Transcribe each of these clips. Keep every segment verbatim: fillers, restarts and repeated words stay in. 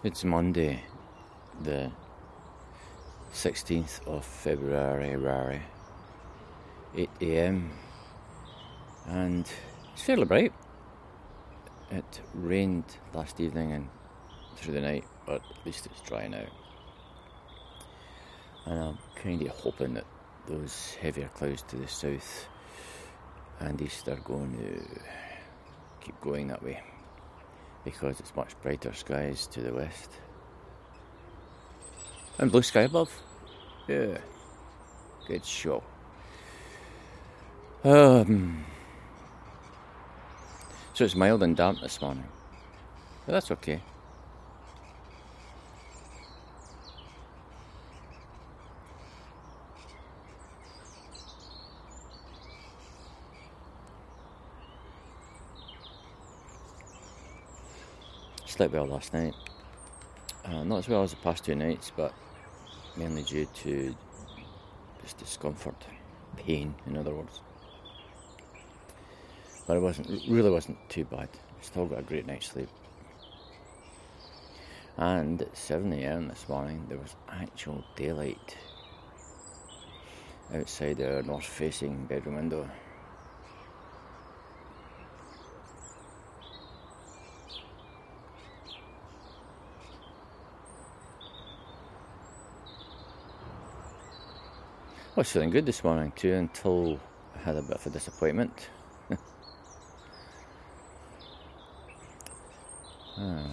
It's Monday, the sixteenth of February, eight a.m, and it's fairly bright. It rained last evening and through the night, but at least it's dry now. And I'm kind of hoping that those heavier clouds to the south and east are going to keep going that way, because it's much brighter skies to the west. And blue sky above. Yeah. Good show. Um, so it's mild and damp this morning. But that's okay. Slept well last night. Uh, not as well as the past two nights, but mainly due to just discomfort, pain, in other words. But it wasn't really wasn't too bad. Still got a great night's sleep. And at seven a.m. this morning, there was actual daylight outside our north-facing bedroom window. I was feeling good this morning too, until I had a bit of a disappointment. ah.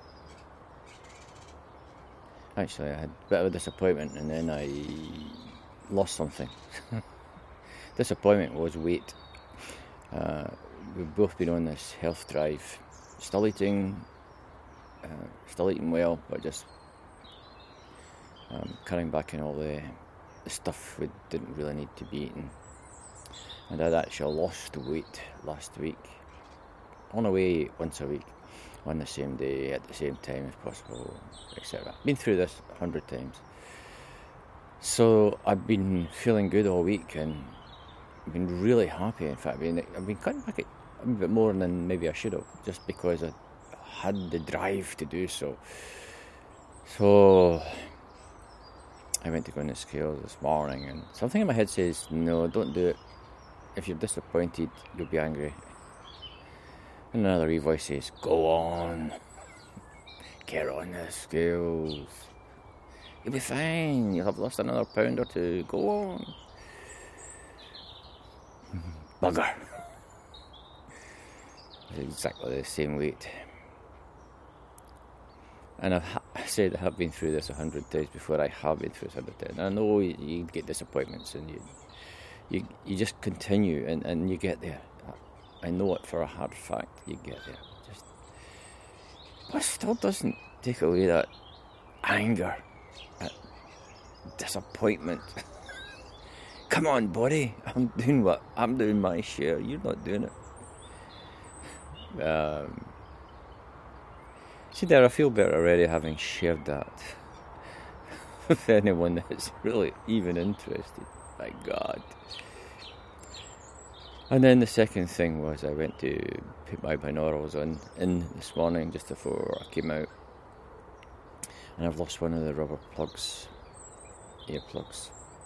Actually, I had a bit of a disappointment, and then I lost something. Disappointment was weight. Uh, we've both been on this health drive, still eating, uh, still eating well, but just um, cutting back on all the the stuff we didn't really need to be eating. And I'd actually lost weight last week, on a way once a week, on the same day, at the same time if possible, et cetera. Been through this a hundred times. So I've been feeling good all week and been really happy. In fact, I've been, I've been cutting back a bit more than maybe I should have, just because I had the drive to do so. So I went to go on the scales this morning, and something in my head says, no, don't do it. If you're disappointed, you'll be angry. And another wee voice says, go on. Get on the scales. You'll be fine. You'll have lost another pound or two. Go on. Bugger. It's exactly the same weight. And I've ha- I said I have been through this a hundred times before. I have been through this a hundred times. And I know you, you get disappointments, and you you you just continue, and, and you get there. I know it for a hard fact. You get there. Just, but it still doesn't take away that anger, that disappointment. Come on, buddy. I'm doing what I'm doing my share. You're not doing it. Um. See there, I feel better already having shared that with anyone that's really even interested. My God. And then the second thing was I went to put my binaurals on in this morning just before I came out, and I've lost one of the rubber plugs, earplugs.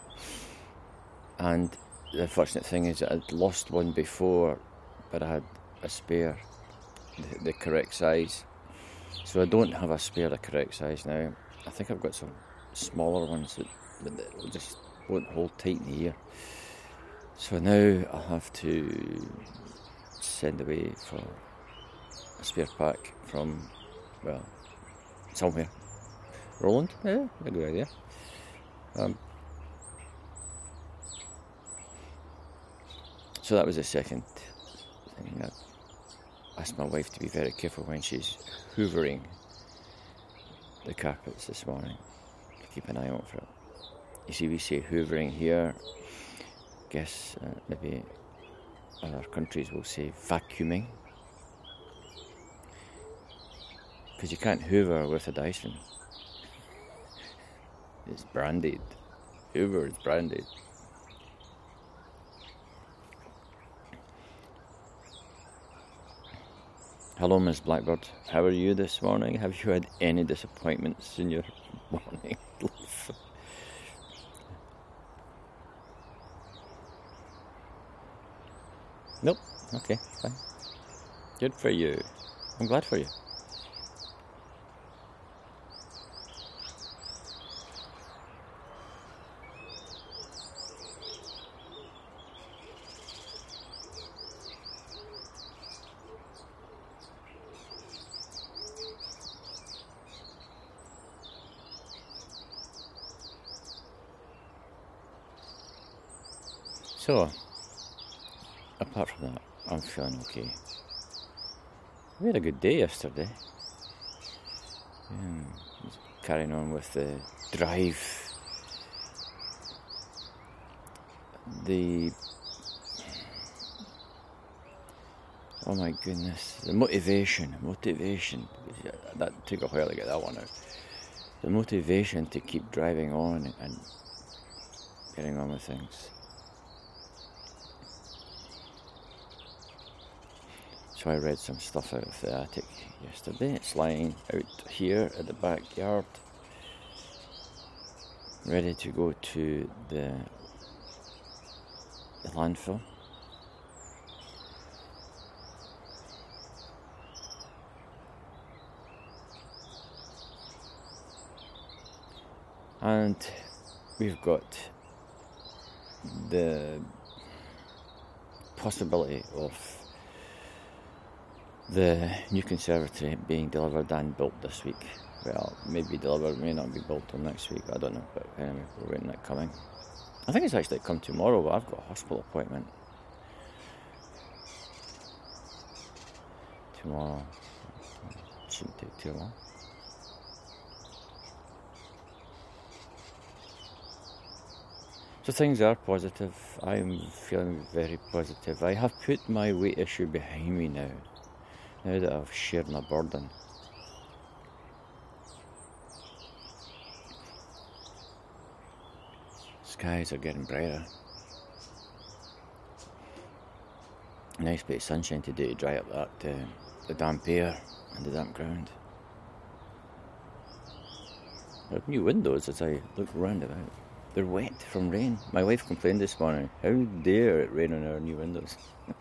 And the unfortunate thing is that I'd lost one before, but I had a spare, the, the correct size. So I don't have a spare the correct size now. I think I've got some smaller ones that, that will just won't hold tight in the ear. So now I'll have to send away for a spare pack from, well, somewhere. Roland? Yeah, a good idea. Um, so that was the second thing. That asked my wife to be very careful when she's hoovering the carpets this morning, to keep an eye out for it. You see, we say hoovering here. Guess uh, maybe other countries will say vacuuming, because you can't hoover with a Dyson. It's branded. Hoover is branded. Hello, Miss Blackbird. How are you this morning? Have you had any disappointments in your morning life? Nope. Okay, fine. Good for you. I'm glad for you. So, apart from that, I'm feeling okay. We had a good day yesterday. Um, carrying on with the drive. The... Oh my goodness. The motivation. Motivation. That took a while to get that one out. The motivation to keep driving on and getting on with things. So I read some stuff out of the attic yesterday. It's lying out here at the backyard, ready to go to the, the landfill. And we've got the possibility of the new conservatory being delivered and built this week. Well, maybe delivered, may not be built till next week, I don't know, but anyway, we're waiting that coming. I think it's actually come tomorrow, but I've got a hospital appointment tomorrow. It shouldn't take too long. So things are positive. I'm feeling very positive. I have put my weight issue behind me now. Now that I've shared my burden. Skies are getting brighter. Nice bit of sunshine today to dry up that uh, the damp air and the damp ground. There are new windows as I look round about. They're wet from rain. My wife complained this morning, how dare it rain on our new windows?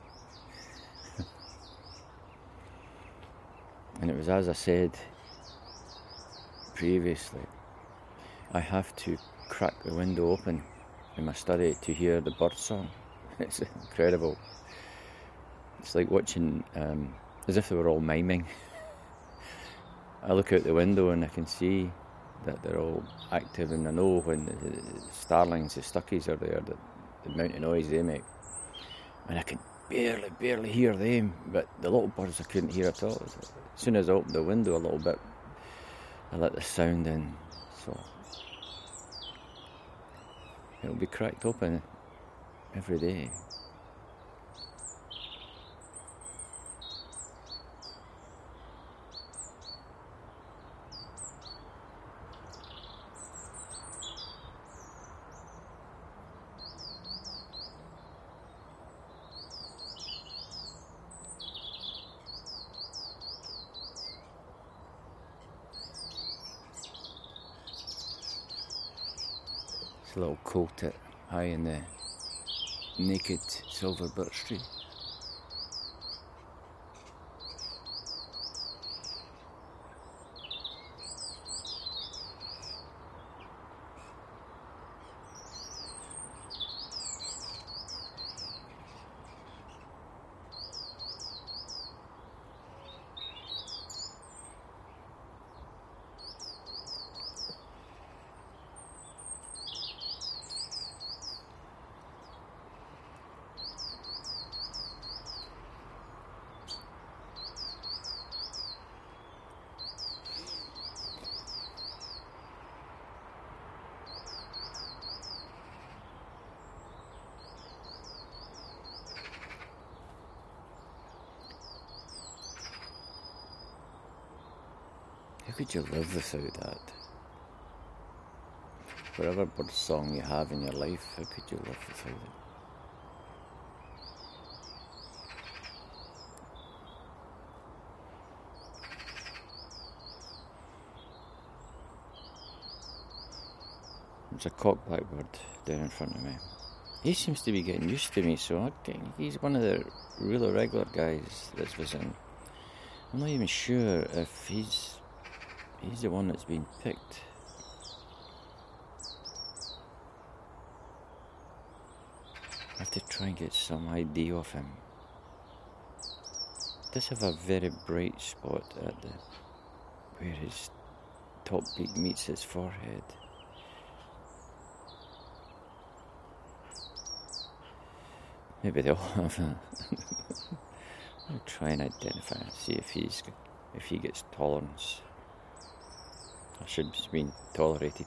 And it was as I said previously, I have to crack the window open in my study to hear the bird song. It's incredible. It's like watching, um, as if they were all miming. I look out the window and I can see that they're all active, and I know when the starlings, the stuckies are there, the, the amount of noise they make. And I can barely, barely hear them, but the little birds I couldn't hear at all. As soon as I opened the window a little bit, I let the sound in, so it'll be cracked open every day. A little coat it high in the naked silver birch tree. How could you live without that? Whatever bird song you have in your life, how could you live without it? There's a cock blackbird down in front of me. He seems to be getting used to me, so I think he's one of the real regular guys that's visiting. I'm not even sure if he's he's the one that's been picked. I have to try and get some idea of him. Does have a very bright spot at the where his top beak meets his forehead. Maybe they'll have a I'll try and identify and see if he's if he gets tolerance. I should be being tolerated.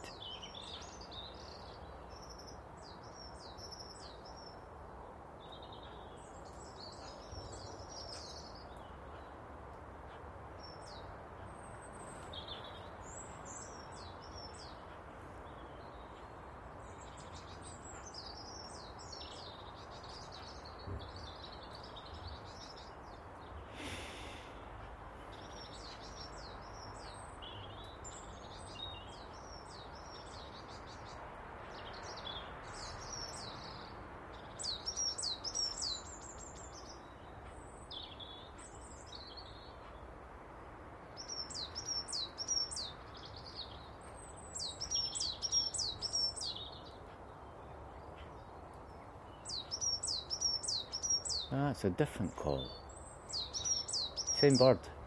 Ah, it's a different call. Same bird.